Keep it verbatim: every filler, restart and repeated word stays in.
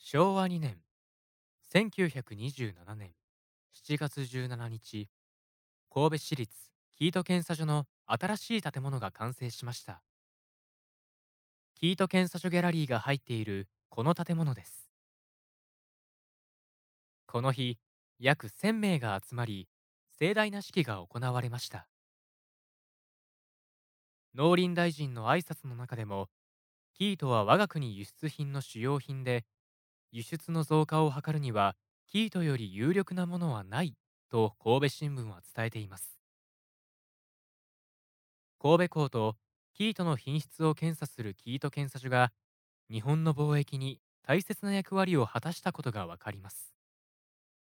しょうわにねん、せんきゅうひゃくにじゅうななねんしちがつじゅうしちにち、神戸市立キート検査所の新しい建物が完成しました。キート検査所ギャラリーが入っているこの建物です。この日、約せんめいが集まり、盛大な式が行われました。農林大臣の挨拶の中でも、キートは我が国輸出品の主要品で、輸出の増加を図るには、キートより有力なものはないと神戸新聞は伝えています。神戸港とキートの品質を検査するキート検査所が、日本の貿易に大切な役割を果たしたことがわかります。